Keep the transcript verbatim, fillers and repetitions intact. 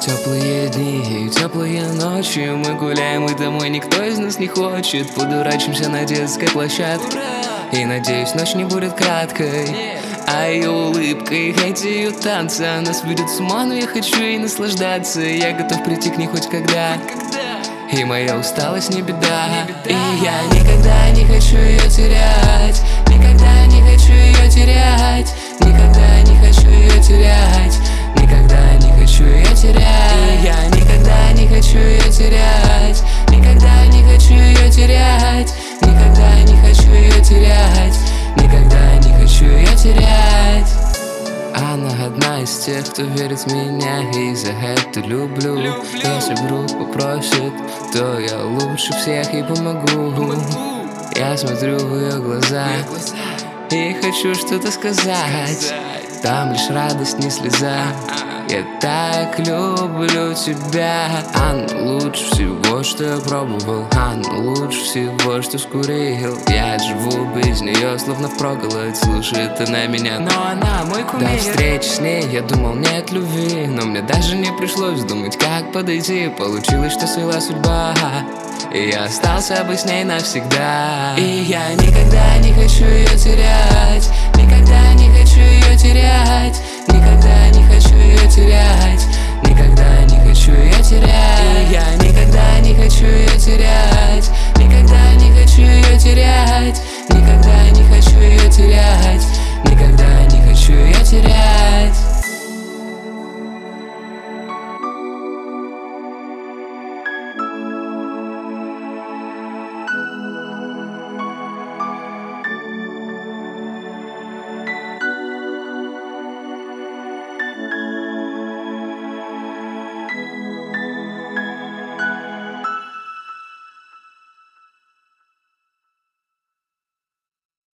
Теплые дни и теплые ночи, мы гуляем и домой никто из нас не хочет. Подурачимся на детской площадке, и надеюсь, ночь не будет краткой. А ее улыбка и эти ее танцы, она сведет с ума, но я хочу ей наслаждаться. Я готов прийти к ней хоть когда, и моя усталость не беда. И я никогда не хочу ее терять, никогда не хочу ее терять, никогда не хочу ее терять, никогда не хочу ее терять. И я никогда не хочу ее терять, никогда не хочу ее терять, никогда не хочу ее терять, никогда не хочу ее терять. Она одна из тех, кто верит в меня, и за это люблю. Если вдруг попросит, то я лучше всех ей помогу. Я смотрю в ее глаза и хочу что-то сказать. Там лишь радость, не слеза. Я так люблю тебя. Она лучше всего, что я пробовал. Она лучше всего, что скурил. Я живу без нее, словно впроголодь. Слушает она меня, но она мой кумир. До встречи с ней я думал, нет любви, но мне даже не пришлось думать, как подойти. Получилось, что свела судьба, и я остался бы с ней навсегда. И я никогда не хочу ее терять,